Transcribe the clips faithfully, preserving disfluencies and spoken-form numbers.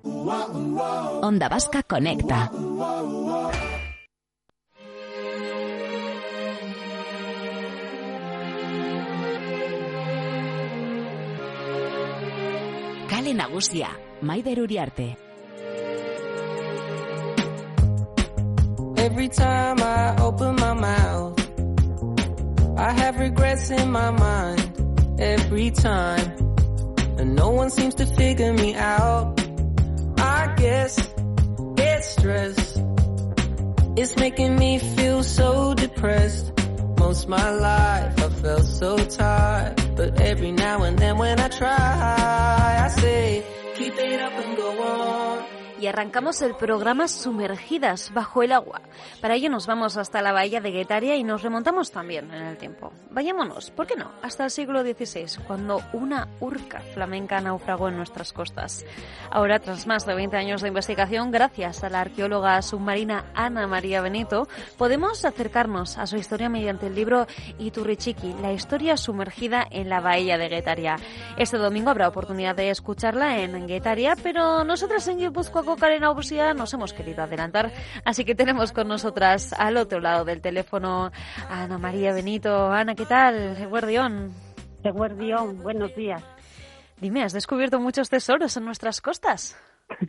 Onda Vasca Conecta. Kale Nagusia, Maider Uriarte. Every time I open my mouth, I have regrets in my mind. Every time, and no one seems to figure me out. I guess it's stress. It's making me feel so depressed. Most of my life I felt so tired, but every now and then when I try, I say, keep it up and go on. Y arrancamos el programa Sumergidas bajo el agua. Para ello nos vamos hasta la bahía de Guetaria y nos remontamos también en el tiempo. Vayámonos, ¿por qué no?, hasta el siglo dieciséis, cuando una urca flamenca naufragó en nuestras costas. Ahora, tras más de veinte años de investigación, gracias a la arqueóloga submarina Ana María Benito, podemos acercarnos a su historia mediante el libro Iturrichiqui, la historia sumergida en la bahía de Guetaria. Este domingo habrá oportunidad de escucharla en Guetaria, pero nosotras en Guipúzcoa Kale Nagusia nos hemos querido adelantar, así que tenemos con nosotras al otro lado del teléfono a Ana María Benito. Ana, ¿qué tal? Eguerdión. Eguerdión, buenos días. Dime, ¿has descubierto muchos tesoros en nuestras costas?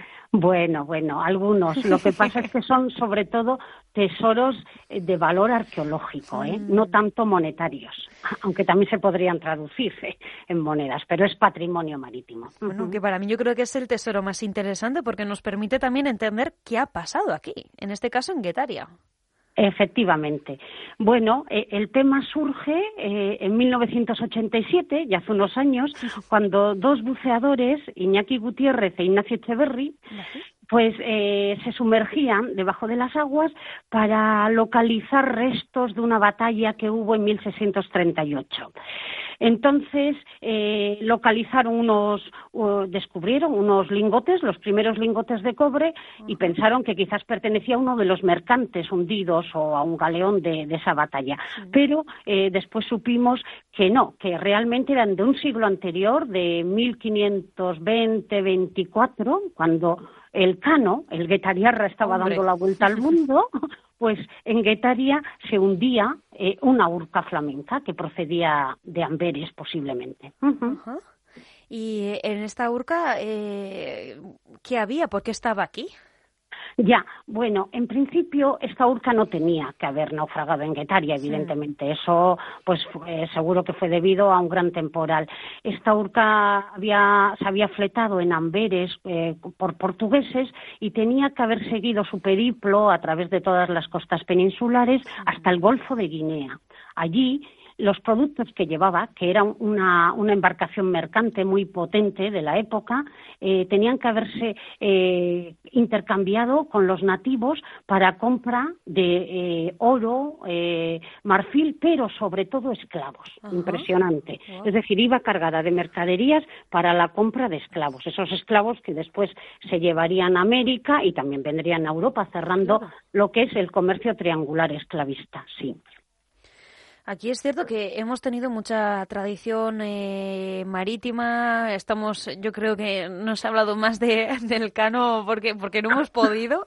Bueno, bueno, algunos. Lo que pasa es que son sobre todo tesoros de valor arqueológico, ¿eh? No tanto monetarios, aunque también se podrían traducir ¿eh? en monedas, pero es patrimonio marítimo. Bueno, que para mí yo creo que es el tesoro más interesante porque nos permite también entender qué ha pasado aquí, en este caso en Guetaria. Efectivamente. Bueno, eh, el tema surge eh, en mil novecientos ochenta y siete, ya hace unos años, cuando dos buceadores, Iñaki Gutiérrez e Ignacio Echeverri, pues eh, se sumergían debajo de las aguas para localizar restos de una batalla que hubo en mil seiscientos treinta y ocho. Entonces, eh, localizaron unos, uh, descubrieron unos lingotes, los primeros lingotes de cobre, y pensaron que quizás pertenecía a uno de los mercantes hundidos o a un galeón de, de esa batalla. Sí. Pero eh, después supimos que no, que realmente eran de un siglo anterior, de mil quinientos veinte veinticuatro, cuando el Cano, el Guetariarra, estaba Hombre. dando la vuelta al mundo. Pues en Guetaria se hundía eh, una urca flamenca que procedía de Amberes, posiblemente. Uh-huh. Uh-huh. Y en esta urca, eh, ¿qué había? ¿Por qué estaba aquí? Ya, bueno, en principio esta urca no tenía que haber naufragado en Guetaria, evidentemente. Sí. Eso, pues fue, seguro que fue debido a un gran temporal. Esta urca había, se había fletado en Amberes eh, por portugueses y tenía que haber seguido su periplo a través de todas las costas peninsulares hasta el Golfo de Guinea. Allí, los productos que llevaba, que era una, una embarcación mercante muy potente de la época, eh, tenían que haberse eh, intercambiado con los nativos para compra de eh, oro, eh, marfil, pero sobre todo esclavos. Ajá. Impresionante. Wow. Es decir, iba cargada de mercaderías para la compra de esclavos. Esos esclavos que después se llevarían a América y también vendrían a Europa, cerrando claro. lo que es el comercio triangular esclavista, sí. Aquí es cierto que hemos tenido mucha tradición eh, marítima. Estamos, yo creo que no se ha hablado más de, del Cano porque porque no hemos podido.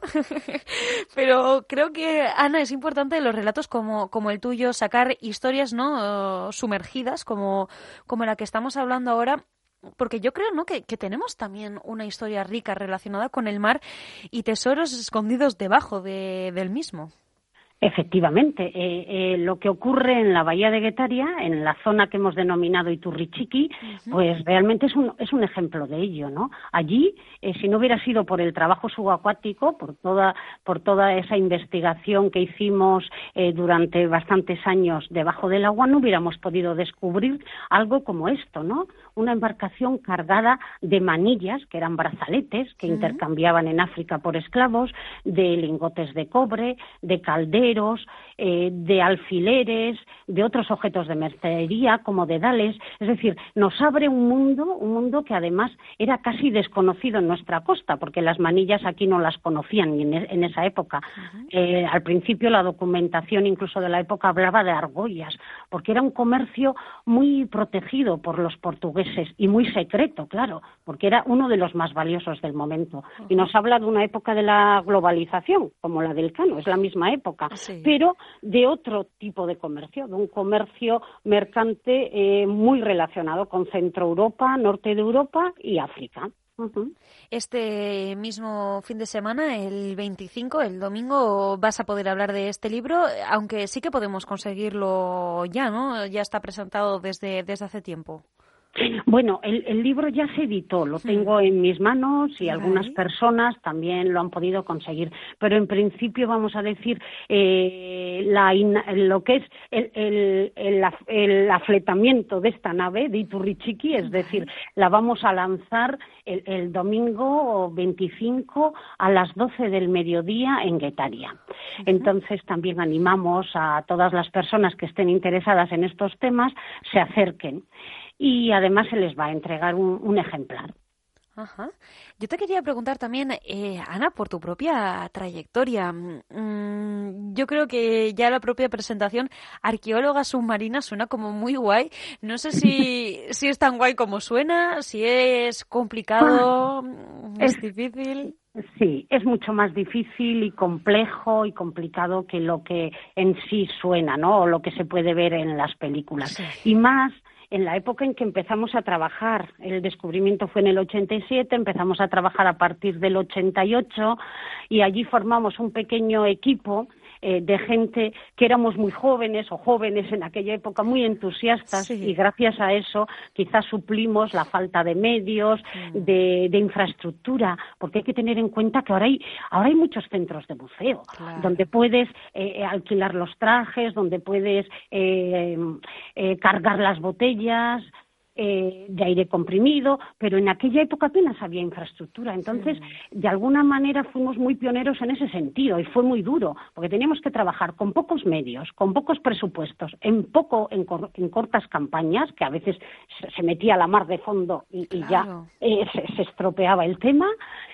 Pero creo que, Ana, es importante en los relatos como, como el tuyo sacar historias no sumergidas como, como la que estamos hablando ahora. Porque yo creo, ¿no?, que, que tenemos también una historia rica relacionada con el mar y tesoros escondidos debajo de, del mismo. Efectivamente, eh, eh, lo que ocurre en la bahía de Guetaria, en la zona que hemos denominado Iturrichiqui, uh-huh. pues realmente es un, es un ejemplo de ello, ¿no? Allí, eh, si no hubiera sido por el trabajo subacuático, por toda, por toda esa investigación que hicimos eh, durante bastantes años debajo del agua, no hubiéramos podido descubrir algo como esto, ¿no? Una embarcación cargada de manillas, que eran brazaletes, que uh-huh. intercambiaban en África por esclavos, de lingotes de cobre, de calderos, llaveros, eh, de alfileres, de otros objetos de mercería, como dedales. Es decir, nos abre un mundo, un mundo que además era casi desconocido en nuestra costa, porque las manillas aquí no las conocían en, en esa época. Uh-huh. Eh, al principio la documentación incluso de la época hablaba de argollas, porque era un comercio muy protegido por los portugueses y muy secreto, claro, porque era uno de los más valiosos del momento. Uh-huh. Y nos habla de una época de la globalización, como la del Cano, es la misma época, sí. Pero de otro tipo de comercio, de un comercio mercante eh, muy relacionado con Centro Europa, Norte de Europa y África. Uh-huh. Este mismo fin de semana, el veinticinco, el domingo, vas a poder hablar de este libro, aunque sí que podemos conseguirlo ya, ¿no? Ya está presentado desde, desde hace tiempo. Bueno, el, el libro ya se editó, lo tengo en mis manos y algunas personas también lo han podido conseguir, pero en principio vamos a decir eh, la, lo que es el, el, el, el afletamiento de esta nave de Iturrichiqui, es decir, la vamos a lanzar el, el domingo veinticinco a las doce del mediodía en Guetaria. Entonces también animamos a todas las personas que estén interesadas en estos temas, se acerquen. Y además se les va a entregar un, un ejemplar. Ajá. Yo te quería preguntar también, eh, Ana, por tu propia trayectoria. Mm, yo creo que ya la propia presentación arqueóloga submarina suena como muy guay. No sé si, si es tan guay como suena, si es complicado, es, es difícil. Sí, es mucho más difícil y complejo y complicado que lo que en sí suena, ¿no? O lo que se puede ver en las películas. Sí. Y más en la época en que empezamos a trabajar. El descubrimiento fue en el ochenta y siete, empezamos a trabajar a partir del ochenta y ocho y allí formamos un pequeño equipo eh, de gente que éramos muy jóvenes o jóvenes en aquella época, muy entusiastas, sí. Y gracias a eso quizás suplimos la falta de medios, mm. de, de infraestructura, porque hay que tener en cuenta que ahora hay, ahora hay muchos centros de buceo, claro. Donde puedes eh, alquilar los trajes, donde puedes eh, eh, cargar las botellas, Eh, de aire comprimido, pero en aquella época apenas había infraestructura. Entonces, sí. De alguna manera fuimos muy pioneros en ese sentido y fue muy duro, porque teníamos que trabajar con pocos medios, con pocos presupuestos, en poco, en, cor, en cortas campañas, que a veces se, se metía la mar de fondo y, claro. y ya eh, se, se estropeaba el tema.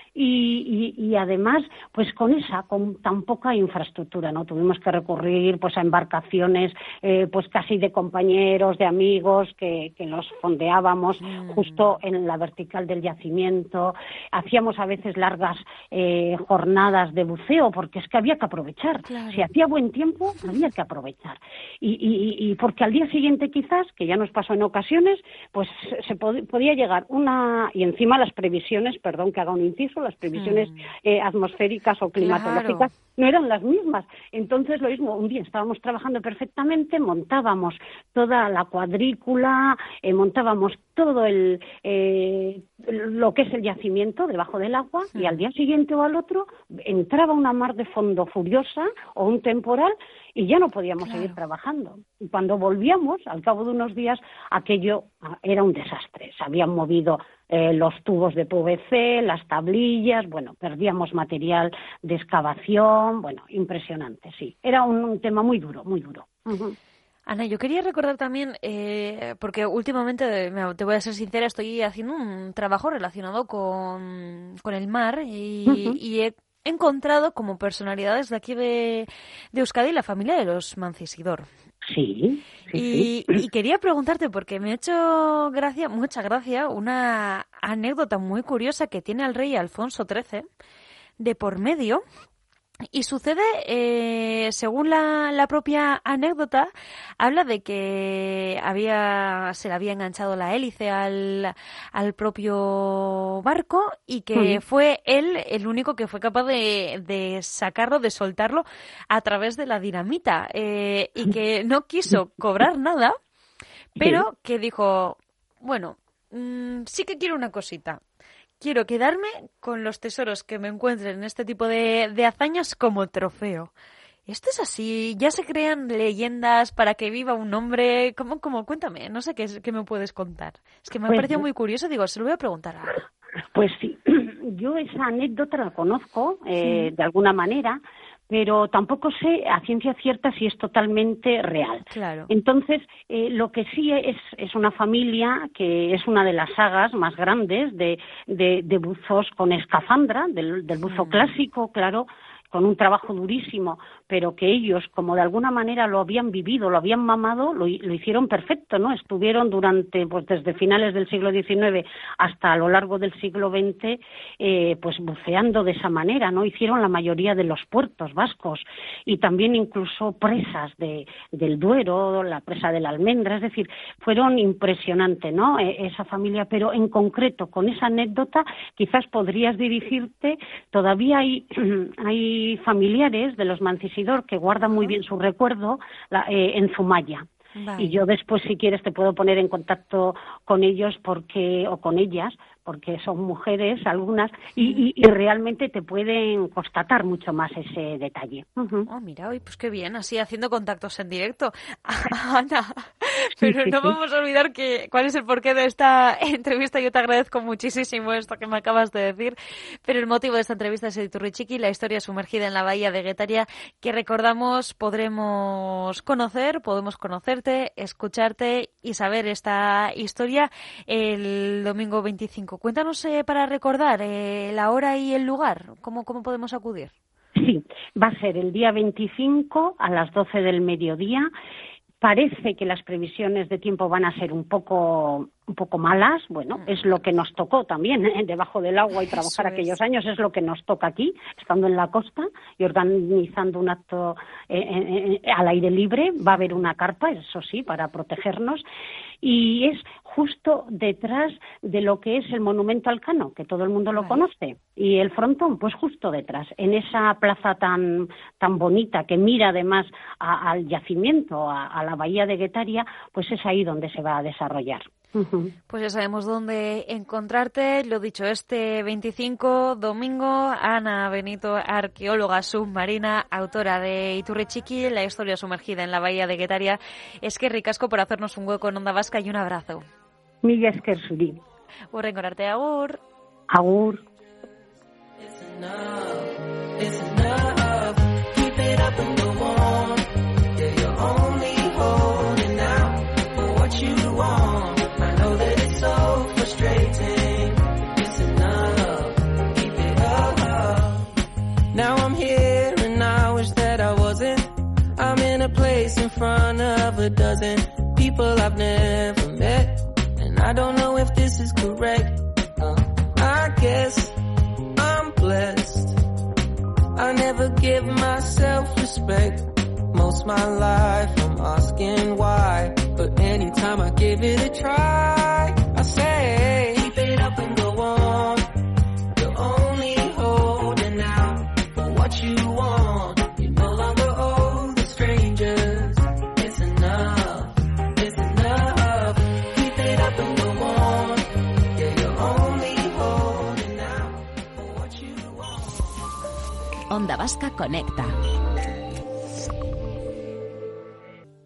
Y, y, y además, pues con esa, con tan poca infraestructura, ¿no? Tuvimos que recurrir pues a embarcaciones eh, pues casi de compañeros, de amigos, que, que los fondeábamos mm. justo en la vertical del yacimiento. Hacíamos a veces largas eh, jornadas de buceo, porque es que había que aprovechar. Claro. Si hacía buen tiempo, había que aprovechar. Y, y, y porque al día siguiente quizás, que ya nos pasó en ocasiones, pues se pod- podía llegar una... Y encima las previsiones, perdón que haga un inciso, las previsiones eh, atmosféricas o climatológicas claro. No eran las mismas. Entonces, lo mismo, un día estábamos trabajando perfectamente, montábamos toda la cuadrícula, eh, montábamos todo el eh, lo que es el yacimiento debajo del agua sí. Y al día siguiente o al otro entraba una mar de fondo furiosa o un temporal y ya no podíamos claro. Seguir trabajando. Y cuando volvíamos, al cabo de unos días, aquello era un desastre. Se habían movido eh, los tubos de P V C, las tablillas, bueno, perdíamos material de excavación, bueno, impresionante, sí. Era un, un tema muy duro, muy duro. Uh-huh. Ana, yo quería recordar también, eh, porque últimamente, te voy a ser sincera, estoy haciendo un trabajo relacionado con, con el mar y, uh-huh. y he encontrado como personalidades de aquí de, de Euskadi la familia de los Mancisidor. Sí, sí, y, sí. y quería preguntarte, porque me ha hecho gracia, mucha gracia, una anécdota muy curiosa que tiene el rey Alfonso trece de por medio. Y sucede, eh, según la, la propia anécdota, habla de que había se le había enganchado la hélice al, al propio barco y que uh-huh. fue él el único que fue capaz de, de sacarlo, de soltarlo a través de la dinamita eh, y que no quiso cobrar nada, pero que dijo, bueno, mmm, sí que quiero una cosita. Quiero quedarme con los tesoros que me encuentren en este tipo de, de hazañas como trofeo. ¿Esto es así? ¿Ya se crean leyendas para que viva un hombre? ¿Cómo, cómo? Cuéntame, no sé qué, qué me puedes contar. Es que me ha pues, parecido muy curioso, digo, se lo voy a preguntar a Ana. Pues sí, yo esa anécdota la conozco eh, sí. de alguna manera, pero tampoco sé a ciencia cierta si es totalmente real. Claro. Entonces, eh, lo que sí es, es una familia que es una de las sagas más grandes de, de, de buzos con escafandra, del, del buzo mm. clásico, claro, con un trabajo durísimo, pero que ellos, como de alguna manera lo habían vivido, lo habían mamado, lo, lo hicieron perfecto, ¿no? Estuvieron durante, pues desde finales del siglo diecinueve hasta a lo largo del siglo veinte, eh, pues buceando de esa manera, ¿no? Hicieron la mayoría de los puertos vascos y también incluso presas de, del Duero, la presa de la Almendra, es decir, fueron impresionantes, ¿no? Eh, esa familia, pero en concreto, con esa anécdota, quizás podrías dirigirte, todavía hay, hay familiares de los Mancisidor que guardan muy bien su recuerdo la, eh, en Zumaya. Vale. Y yo después, si quieres, te puedo poner en contacto con ellos porque o con ellas, porque son mujeres algunas, y, y, y realmente te pueden constatar mucho más ese detalle. Uh-huh. Oh, mira, hoy pues qué bien, así haciendo contactos en directo. Ana, pero sí, no sí, vamos sí. a olvidar que cuál es el porqué de esta entrevista. Yo te agradezco muchísimo esto que me acabas de decir, pero el motivo de esta entrevista es el Iturrichiqui, la historia sumergida en la bahía de Guetaria, que recordamos podremos conocer, podemos conocerte, escucharte y saber esta historia el domingo veinticinco. Cuéntanos eh, para recordar eh, la hora y el lugar, ¿cómo, cómo podemos acudir? Sí, va a ser el día veinticinco a las doce del mediodía. Parece que las previsiones de tiempo van a ser un poco un poco malas, bueno, es lo que nos tocó también, ¿eh? Debajo del agua y trabajar es. aquellos años, es lo que nos toca aquí, estando en la costa y organizando un acto eh, eh, al aire libre. Va a haber una carpa, eso sí, para protegernos, y es justo detrás de lo que es el monumento al Cano, que todo el mundo lo vale. conoce, y el frontón, pues justo detrás, en esa plaza tan tan bonita que mira además a, al yacimiento, a, a la bahía de Guetaria, pues es ahí donde se va a desarrollar. Uh-huh. Pues ya sabemos dónde encontrarte. Lo dicho, este veinticinco, domingo, Ana Benito, arqueóloga submarina, autora de Iturrichiqui, la historia sumergida en la bahía de Guetaria. Es que ricasco por hacernos un hueco en Onda Vasca y un abrazo. Mila esker zuri. Hurrengo arte, agur. Agur. In front of a dozen people I've never met, and I don't know if this is correct. uh, I guess I'm blessed. I never give myself respect. Most my life I'm asking why, but anytime I give it a try, I say keep it up and go on. You're only holding out for what you want. You no longer owe the strangers. Onda Vasca Conecta.